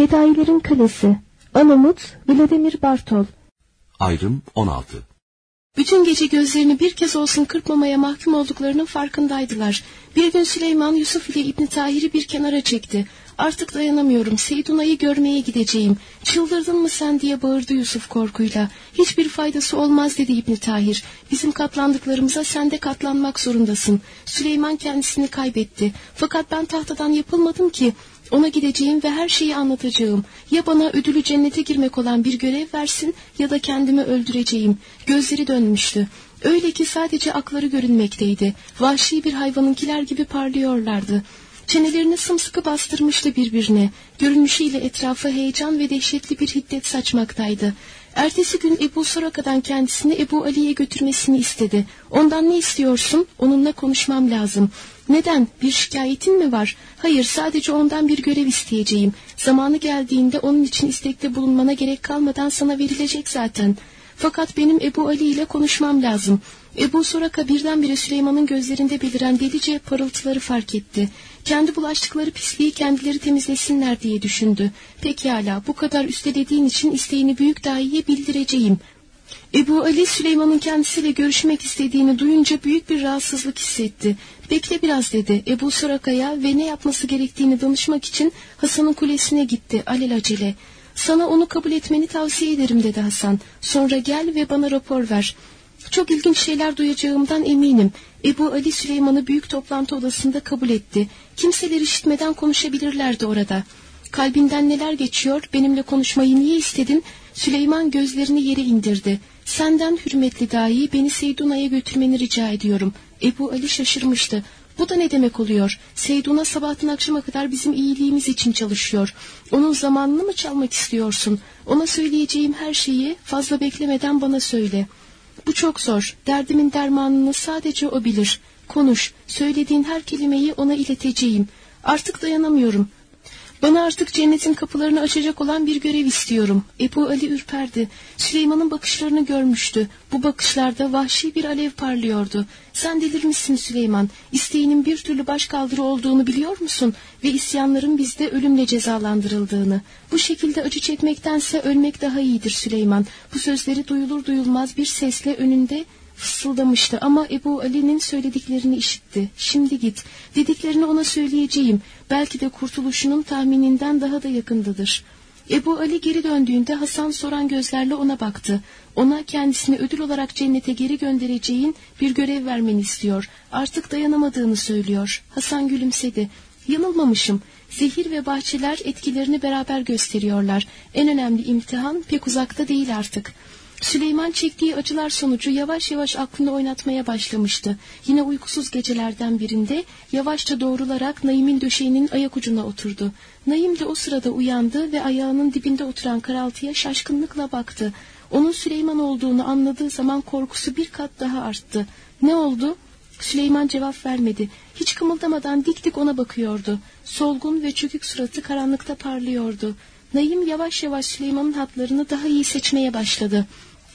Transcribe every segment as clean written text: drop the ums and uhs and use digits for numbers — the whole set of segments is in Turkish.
Fedailerin Kalesi. Anamut Vladimir Bartol. Ayrım 16. Bütün gece gözlerini bir kez olsun kırpmamaya mahkum olduklarının farkındaydılar. Bir gün Süleyman Yusuf ile İbn Tahir'i bir kenara çekti. Artık dayanamıyorum, Seyduna'yı görmeye gideceğim. Çıldırdın mı sen diye bağırdı Yusuf korkuyla. Hiçbir faydası olmaz dedi İbn Tahir. Bizim katlandıklarımıza sen de katlanmak zorundasın. Süleyman kendisini kaybetti. Fakat ben tahtadan yapılmadım ki. Ona gideceğim ve her şeyi anlatacağım. Ya bana ödülü cennete girmek olan bir görev versin ya da kendimi öldüreceğim. Gözleri dönmüştü. Öyle ki sadece akları görünmekteydi. Vahşi bir hayvanınkiler gibi parlıyorlardı. Çenelerini sımsıkı bastırmıştı birbirine. Görünüşüyle etrafa heyecan ve dehşetli bir hiddet saçmaktaydı. Ertesi gün Ebu Suraka'dan kendisini Ebu Ali'ye götürmesini istedi. Ondan ne istiyorsun? Onunla konuşmam lazım. Neden? Bir şikayetin mi var? Hayır, sadece ondan bir görev isteyeceğim. Zamanı geldiğinde onun için istekte bulunmana gerek kalmadan sana verilecek zaten. Fakat benim Ebu Ali ile konuşmam lazım. Ebu Suraka birdenbire Süleyman'ın gözlerinde beliren delice parıltıları fark etti. Kendi bulaştıkları pisliği kendileri temizlesinler diye düşündü. Pekala, bu kadar üstelediğin için isteğini büyük dahiye bildireceğim. Ebu Ali Süleyman'ın kendisiyle görüşmek istediğini duyunca büyük bir rahatsızlık hissetti. Bekle biraz dedi. Ebu Suraka'ya ve ne yapması gerektiğini danışmak için Hasan'ın kulesine gitti alelacele. Sana onu kabul etmeni tavsiye ederim dedi Hasan. Sonra gel ve bana rapor ver. Çok ilginç şeyler duyacağımdan eminim. Ebu Ali Süleyman'ı büyük toplantı odasında kabul etti. Kimseler işitmeden konuşabilirlerdi orada. Kalbinden neler geçiyor, benimle konuşmayı niye istedin? Süleyman gözlerini yere indirdi. Senden hürmetli dahi beni Seyduna'ya götürmeni rica ediyorum. Ebu Ali şaşırmıştı. Bu da ne demek oluyor? Seyduna sabahtan akşama kadar bizim iyiliğimiz için çalışıyor. Onun zamanını mı çalmak istiyorsun? Ona söyleyeceğim her şeyi fazla beklemeden bana söyle. Bu çok zor. Derdimin dermanını sadece o bilir. Konuş. Söylediğin her kelimeyi ona ileteceğim. Artık dayanamıyorum. Bana artık cennetin kapılarını açacak olan bir görev istiyorum. Ebu Ali ürperdi. Süleyman'ın bakışlarını görmüştü. Bu bakışlarda vahşi bir alev parlıyordu. Sen delirmişsin Süleyman. İsteğinin bir türlü başkaldırı olduğunu biliyor musun? Ve isyanların bizde ölümle cezalandırıldığını. Bu şekilde acı çekmektense ölmek daha iyidir Süleyman. Bu sözleri duyulur duyulmaz bir sesle önünde fısıldamıştı ama Ebu Ali'nin söylediklerini işitti. Şimdi git. Dediklerini ona söyleyeceğim. Belki de kurtuluşunun tahmininden daha da yakındadır. Ebu Ali geri döndüğünde Hasan soran gözlerle ona baktı. Ona kendisini ödül olarak cennete geri göndereceğin bir görev vermeni istiyor. Artık dayanamadığını söylüyor. Hasan gülümsedi. Yanılmamışım. Zehir ve bahçeler etkilerini beraber gösteriyorlar. En önemli imtihan pek uzakta değil artık. Süleyman çektiği acılar sonucu yavaş yavaş aklını oynatmaya başlamıştı. Yine uykusuz gecelerden birinde yavaşça doğrularak Naim'in döşeğinin ayak ucuna oturdu. Naim de o sırada uyandı ve ayağının dibinde oturan karaltıya şaşkınlıkla baktı. Onun Süleyman olduğunu anladığı zaman korkusu bir kat daha arttı. Ne oldu? Süleyman cevap vermedi. Hiç kımıldamadan dik dik ona bakıyordu. Solgun ve çökük suratı karanlıkta parlıyordu. Naim yavaş yavaş Süleyman'ın hatlarını daha iyi seçmeye başladı.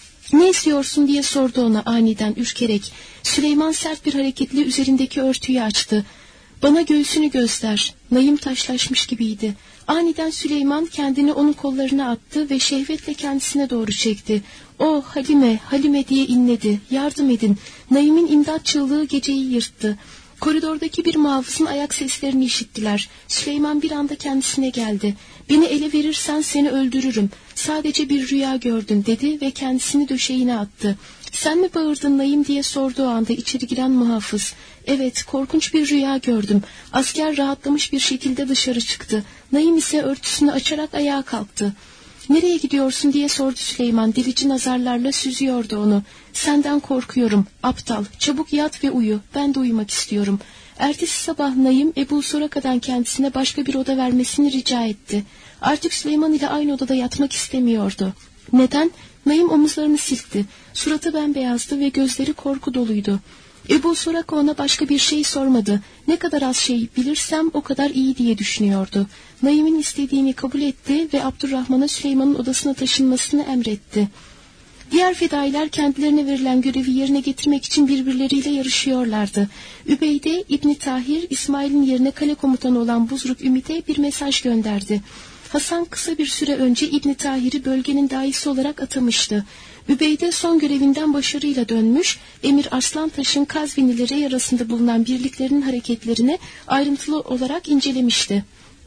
Ne istiyorsun diye sordu ona aniden ürkerek. Süleyman sert bir hareketle üzerindeki örtüyü açtı. Bana göğsünü göster. Naim taşlaşmış gibiydi. Aniden Süleyman kendini onun kollarına attı ve şehvetle kendisine doğru çekti. "Oh Halime, Halime" diye inledi. "Yardım edin." Naim'in imdat çığlığı geceyi yırttı. Koridordaki bir muhafızın ayak seslerini işittiler. Süleyman bir anda kendisine geldi. "Beni ele verirsen seni öldürürüm. Sadece bir rüya gördüm" dedi ve kendisini döşeğine attı. "Sen mi bağırdın Naim?" diye sorduğu anda içeri giren muhafız. "Evet, korkunç bir rüya gördüm." Asker rahatlamış bir şekilde dışarı çıktı. Naim ise örtüsünü açarak ayağa kalktı. "Nereye gidiyorsun?" diye sordu Süleyman. Delici nazarlarla süzüyordu onu. "Senden korkuyorum. Aptal. Çabuk yat ve uyu. Ben de uyumak istiyorum." Ertesi sabah Naim Ebu Suraka'dan kendisine başka bir oda vermesini rica etti. Artık Süleyman ile aynı odada yatmak istemiyordu. Neden? Naim omuzlarını silkti. Suratı bembeyazdı ve gözleri korku doluydu. Ebu Suraka ona başka bir şey sormadı. Ne kadar az şey bilirsem o kadar iyi diye düşünüyordu. Naim'in istediğini kabul etti ve Abdurrahman'a Süleyman'ın odasına taşınmasını emretti. Diğer fedailer kendilerine verilen görevi yerine getirmek için birbirleriyle yarışıyorlardı. Übeyde İbn Tahir, İsmail'in yerine kale komutanı olan Buzruk Ümit'e bir mesaj gönderdi. Hasan kısa bir süre önce İbn Tahir'i bölgenin daisi olarak atamıştı. Übeyde son görevinden başarıyla dönmüş, Emir Arslantaş'ın Kazvinileri arasında bulunan birliklerinin hareketlerini ayrıntılı olarak incelemişti.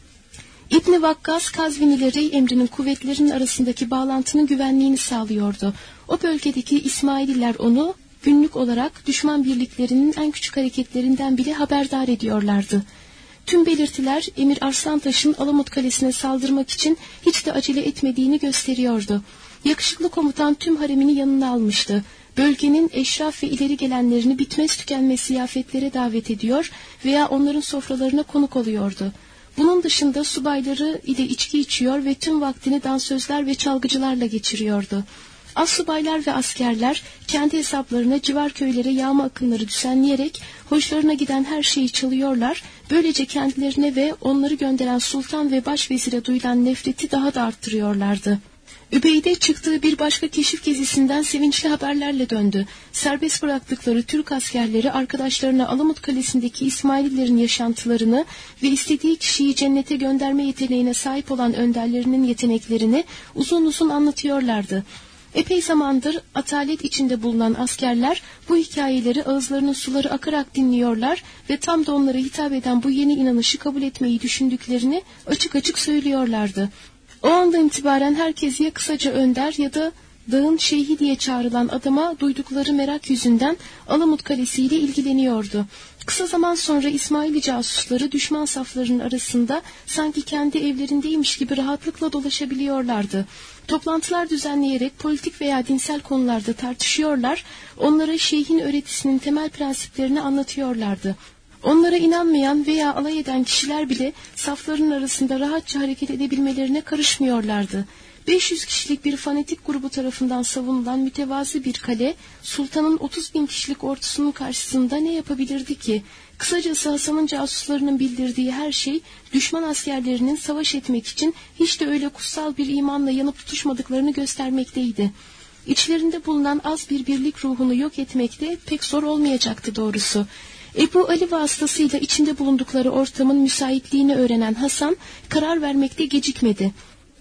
İbn Vakkas, Kazvinileri emrinin kuvvetlerinin arasındaki bağlantının güvenliğini sağlıyordu. O bölgedeki İsmaililer onu günlük olarak düşman birliklerinin en küçük hareketlerinden bile haberdar ediyorlardı. Tüm belirtiler Emir Arslantaş'ın Alamut Kalesi'ne saldırmak için hiç de acele etmediğini gösteriyordu. Yakışıklı komutan tüm haremini yanına almıştı. Bölgenin eşraf ve ileri gelenlerini bitmez tükenmez ziyafetlere davet ediyor veya onların sofralarına konuk oluyordu. Bunun dışında subayları ile içki içiyor ve tüm vaktini dansözler ve çalgıcılarla geçiriyordu. Astsubaylar ve askerler kendi hesaplarına civar köylere yağma akınları düzenleyerek hoşlarına giden her şeyi çalıyorlar, böylece kendilerine ve onları gönderen sultan ve başvezire duyulan nefreti daha da arttırıyorlardı. Übeyde çıktığı bir başka keşif gezisinden sevinçli haberlerle döndü. Serbest bıraktıkları Türk askerleri arkadaşlarına Alamut Kalesi'ndeki İsmaililerin yaşantılarını ve istediği kişiyi cennete gönderme yeteneğine sahip olan önderlerinin yeteneklerini uzun uzun anlatıyorlardı. Epey zamandır atalet içinde bulunan askerler bu hikayeleri ağızlarının suları akarak dinliyorlar ve tam da onlara hitap eden bu yeni inanışı kabul etmeyi düşündüklerini açık açık söylüyorlardı. O andan itibaren herkes ya kısaca önder ya da dağın şeyhi diye çağrılan adama duydukları merak yüzünden Alamut Kalesi ile ilgileniyordu. Kısa zaman sonra İsmaili casusları düşman saflarının arasında sanki kendi evlerindeymiş gibi rahatlıkla dolaşabiliyorlardı. Toplantılar düzenleyerek politik veya dinsel konularda tartışıyorlar, onlara şeyhin öğretisinin temel prensiplerini anlatıyorlardı. Onlara inanmayan veya alay eden kişiler bile safların arasında rahatça hareket edebilmelerine karışmıyorlardı. 500 kişilik bir fanatik grubu tarafından savunulan mütevazı bir kale, sultanın 30.000 kişilik ordusunun karşısında ne yapabilirdi ki? Kısacası Hasan'ın casuslarının bildirdiği her şey, düşman askerlerinin savaş etmek için hiç de öyle kutsal bir imanla yanıp tutuşmadıklarını göstermekteydi. İçlerinde bulunan az bir birlik ruhunu yok etmek de pek zor olmayacaktı doğrusu. Ebu Ali vasıtasıyla içinde bulundukları ortamın müsaitliğini öğrenen Hasan, karar vermekte gecikmedi.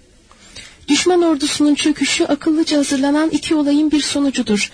Düşman ordusunun çöküşü akıllıca hazırlanan iki olayın bir sonucudur.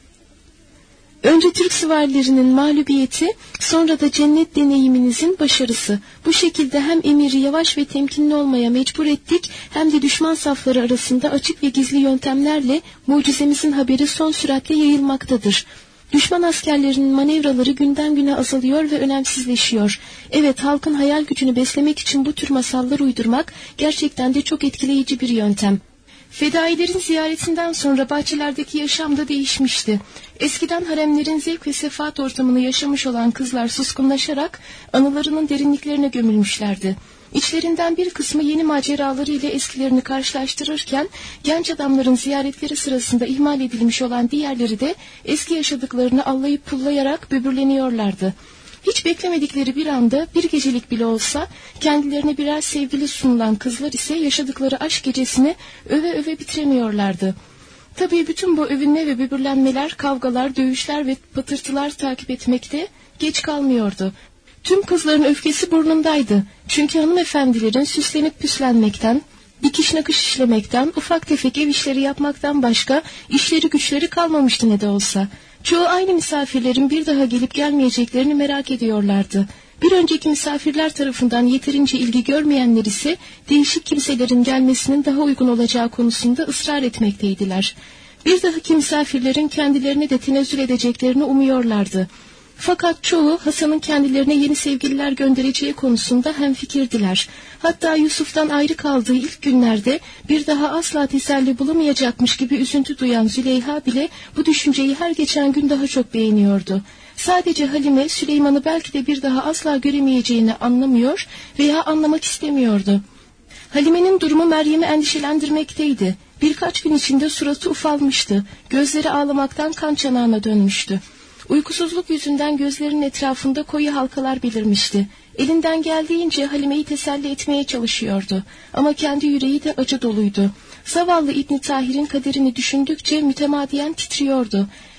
Önce Türk süvarilerinin mağlubiyeti, sonra da cennet deneyiminizin başarısı. Bu şekilde hem emiri yavaş ve temkinli olmaya mecbur ettik, hem de düşman safları arasında açık ve gizli yöntemlerle mucizemizin haberi son süratle yayılmaktadır. Düşman askerlerinin manevraları günden güne azalıyor ve önemsizleşiyor. Evet, halkın hayal gücünü beslemek için bu tür masallar uydurmak gerçekten de çok etkileyici bir yöntem. Fedailerin ziyaretinden sonra bahçelerdeki yaşam da değişmişti. Eskiden haremlerin zevk ve sefaat ortamını yaşamış olan kızlar suskunlaşarak anılarının derinliklerine gömülmüşlerdi. İçlerinden bir kısmı yeni maceraları ile eskilerini karşılaştırırken, genç adamların ziyaretleri sırasında ihmal edilmiş olan diğerleri de eski yaşadıklarını allayıp pullayarak böbürleniyorlardı. Hiç beklemedikleri bir anda, bir gecelik bile olsa kendilerine birer sevgili sunulan kızlar ise yaşadıkları aşk gecesini öve öve bitiremiyorlardı. Tabii bütün bu övünme ve böbürlenmeler, kavgalar, dövüşler ve patırtılar takip etmekte geç kalmıyordu. Tüm kızların öfkesi burnundaydı. Çünkü hanımefendilerin süslenip püslenmekten, dikiş nakış işlemekten, ufak tefek ev işleri yapmaktan başka işleri güçleri kalmamıştı ne de olsa. Çoğu aynı misafirlerin bir daha gelip gelmeyeceklerini merak ediyorlardı. Bir önceki misafirler tarafından yeterince ilgi görmeyenler ise değişik kimselerin gelmesinin daha uygun olacağı konusunda ısrar etmekteydiler. Bir dahaki misafirlerin kendilerine de tenezzül edeceklerini umuyorlardı. Fakat çoğu Hasan'ın kendilerine yeni sevgililer göndereceği konusunda hemfikirdiler. Hatta Yusuf'tan ayrı kaldığı ilk günlerde bir daha asla teselli bulamayacakmış gibi üzüntü duyan Züleyha bile bu düşünceyi her geçen gün daha çok beğeniyordu. Sadece Halime, Süleyman'ı belki de bir daha asla göremeyeceğini anlamıyor veya anlamak istemiyordu. Halime'nin durumu Meryem'i endişelendirmekteydi. Birkaç gün içinde suratı ufalmıştı. Gözleri ağlamaktan kan çanağına dönmüştü. Uykusuzluk yüzünden gözlerinin etrafında koyu halkalar belirmişti. Elinden geldiğince Halime'yi teselli etmeye çalışıyordu. Ama kendi yüreği de acı doluydu. Zavallı İbn Tahir'in kaderini düşündükçe mütemadiyen titriyordu.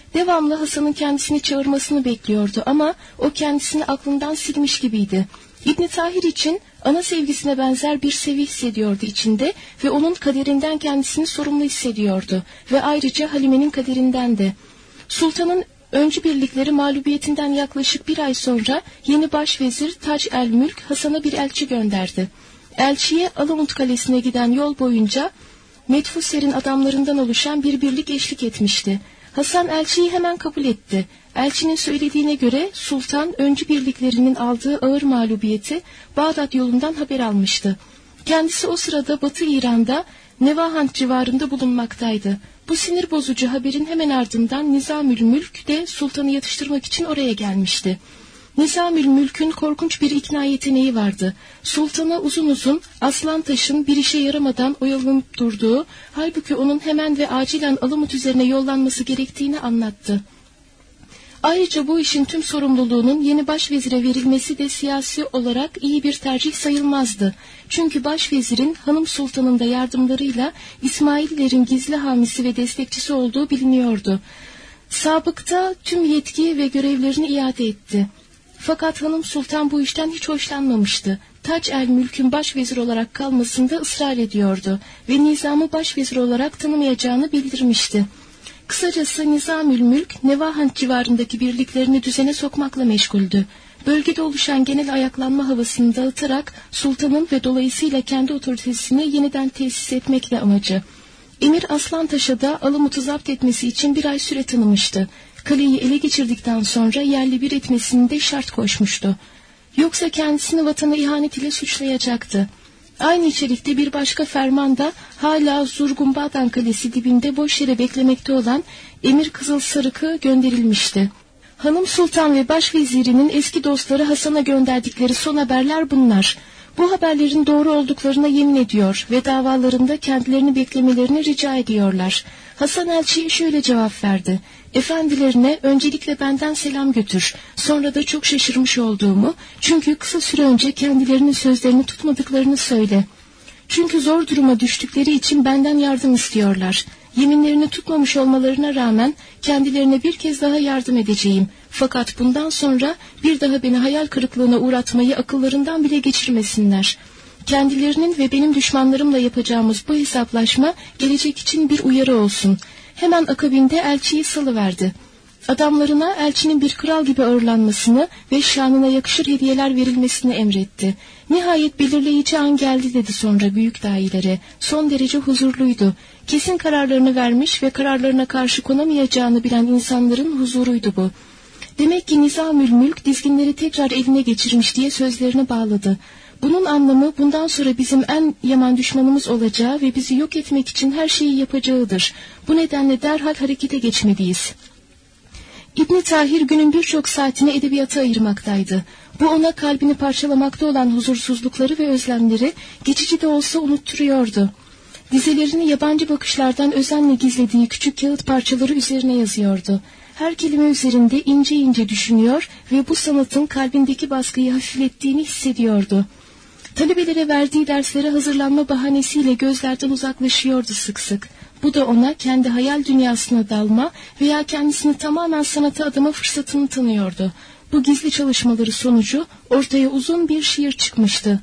Devamlı Hasan'ın kendisini çağırmasını bekliyordu ama o kendisini aklından silmiş gibiydi. İbn Tahir için ana sevgisine benzer bir sevgi hissediyordu içinde ve onun kaderinden kendisini sorumlu hissediyordu ve ayrıca Halime'nin kaderinden de. Sultanın öncü birlikleri mağlubiyetinden yaklaşık bir ay sonra yeni başvezir Tac el-Mülk Hasan'a bir elçi gönderdi. Elçiye Alamut Kalesi'ne giden yol boyunca Medfuser'in adamlarından oluşan bir birlik eşlik etmişti. Hasan elçiyi hemen kabul etti. Elçinin söylediğine göre sultan öncü birliklerinin aldığı ağır mağlubiyeti Bağdat yolundan haber almıştı. Kendisi o sırada Batı İran'da Nevahant civarında bulunmaktaydı. Bu sinir bozucu haberin hemen ardından Nizamülmülk de sultanı yatıştırmak için oraya gelmişti. Nizamülmülk'ün korkunç bir ikna yeteneği vardı. Sultana uzun uzun Aslantaş'ın bir işe yaramadan oyalanıp durduğu, halbuki onun hemen ve acilen Alamut üzerine yollanması gerektiğini anlattı. Ayrıca bu işin tüm sorumluluğunun yeni başvezire verilmesi de siyasi olarak iyi bir tercih sayılmazdı. Çünkü başvezirin hanım sultanın da yardımlarıyla İsmaililerin gizli hamisi ve destekçisi olduğu biliniyordu. Sabıkta tüm yetki ve görevlerini iade etti. Fakat hanım sultan bu işten hiç hoşlanmamıştı. Tac el-Mülk'ün başvezir olarak kalmasında ısrar ediyordu ve Nizam'ı başvezir olarak tanımayacağını bildirmişti. Kısacası Nizamülmülk, Nevahant civarındaki birliklerini düzene sokmakla meşguldü. Bölgede oluşan genel ayaklanma havasını dağıtarak sultanın ve dolayısıyla kendi otoritesini yeniden tesis etmekle amacı. Emir Aslantaş'a da Alamut'u zapt etmesi için bir ay süre tanımıştı. Kaleyi ele geçirdikten sonra yerli bir etmesini de şart koşmuştu. Yoksa kendisini vatana ihanet ile suçlayacaktı. Aynı içerikte bir başka ferman da hala Zurgumbadan Kalesi dibinde boş yere beklemekte olan Emir Kızıl Sarık'ı gönderilmişti. Hanım Sultan ve başvezirinin eski dostları Hasan'a gönderdikleri son haberler bunlar. Bu haberlerin doğru olduklarına yemin ediyor ve davalarında kendilerini beklemelerini rica ediyorlar. Hasan elçiye şöyle cevap verdi: efendilerine öncelikle benden selam götür. Sonra da çok şaşırmış olduğumu, çünkü kısa süre önce kendilerinin sözlerini tutmadıklarını söyle. Çünkü zor duruma düştükleri için benden yardım istiyorlar. Yeminlerini tutmamış olmalarına rağmen kendilerine bir kez daha yardım edeceğim. Fakat bundan sonra bir daha beni hayal kırıklığına uğratmayı akıllarından bile geçirmesinler. Kendilerinin ve benim düşmanlarımla yapacağımız bu hesaplaşma gelecek için bir uyarı olsun. Hemen akabinde elçiyi salıverdi. Adamlarına elçinin bir kral gibi ağırlanmasını ve şanına yakışır hediyeler verilmesini emretti. Nihayet belirleyici an geldi dedi sonra büyük dâilere. Son derece huzurluydu. Kesin kararlarını vermiş ve kararlarına karşı konamayacağını bilen insanların huzuruydu bu. Demek ki Nizamülmülk dizginleri tekrar eline geçirmiş diye sözlerini bağladı. Bunun anlamı bundan sonra bizim en yaman düşmanımız olacağı ve bizi yok etmek için her şeyi yapacağıdır. Bu nedenle derhal harekete geçmeliyiz. İbn Tahir günün birçok saatini edebiyata ayırmaktaydı. Bu ona kalbini parçalamakta olan huzursuzlukları ve özlemleri geçici de olsa unutturuyordu. Dizelerini yabancı bakışlardan özenle gizlediği küçük kağıt parçaları üzerine yazıyordu. Her kelime üzerinde ince ince düşünüyor ve bu sanatın kalbindeki baskıyı hafiflettiğini hissediyordu. Talebelere verdiği derslere hazırlanma bahanesiyle gözlerden uzaklaşıyordu sık sık. Bu da ona kendi hayal dünyasına dalma veya kendisini tamamen sanata adama fırsatını tanıyordu. Bu gizli çalışmaları sonucu ortaya uzun bir şiir çıkmıştı.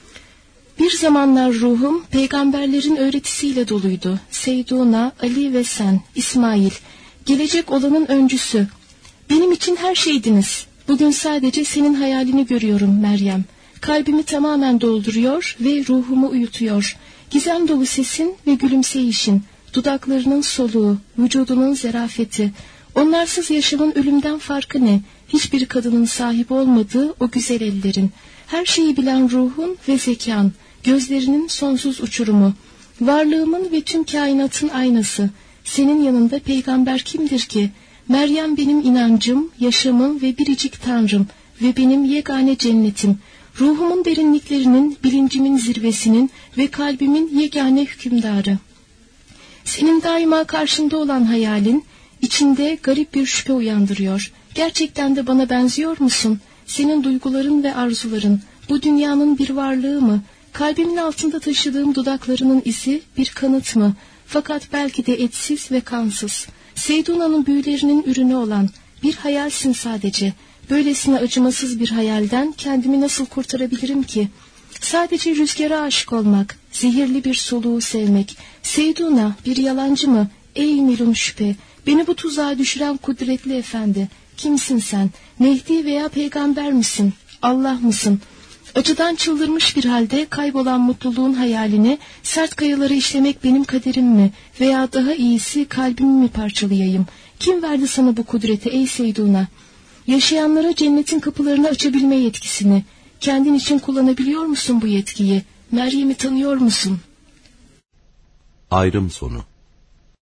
Bir zamanlar ruhum peygamberlerin öğretisiyle doluydu. Seyduna, Ali ve sen, İsmail, gelecek olanın öncüsü. Benim için her şeydiniz. Bugün sadece senin hayalini görüyorum Meryem. Kalbimi tamamen dolduruyor ve ruhumu uyutuyor. Gizem dolu sesin ve gülümseyişin, dudaklarının soluğu, vücudunun zerafeti. Onlarsız yaşamın ölümden farkı ne? Hiçbir kadının sahip olmadığı o güzel ellerin. Her şeyi bilen ruhun ve zekan, gözlerinin sonsuz uçurumu. Varlığımın ve tüm kainatın aynası. Senin yanında peygamber kimdir ki? Meryem benim inancım, yaşamım ve biricik Tanrım ve benim yegane cennetim. Ruhumun derinliklerinin, bilincimin zirvesinin ve kalbimin yegane hükümdarı. Senin daima karşında olan hayalin, içinde garip bir şüphe uyandırıyor. Gerçekten de bana benziyor musun? Senin duyguların ve arzuların, bu dünyanın bir varlığı mı? Kalbimin altında taşıdığım dudaklarının izi bir kanıt mı? Fakat belki de etsiz ve kansız. Seyduna'nın büyülerinin ürünü olan bir hayalsin sadece. Böylesine acımasız bir hayalden kendimi nasıl kurtarabilirim ki? Sadece rüzgara aşık olmak, zehirli bir soluğu sevmek. Seyduna bir yalancı mı? Ey milun şüphe, beni bu tuzağa düşüren kudretli efendi. Kimsin sen? Mehdi veya peygamber misin? Allah mısın? Acıdan çıldırmış bir halde kaybolan mutluluğun hayalini, sert kayaları işlemek benim kaderim mi? Veya daha iyisi kalbimi mi parçalayayım? Kim verdi sana bu kudreti ey Seyduna? Yaşayanlara cennetin kapılarını açabilme yetkisini. Kendin için kullanabiliyor musun bu yetkiyi? Meryem'i tanıyor musun? Ayrım sonu.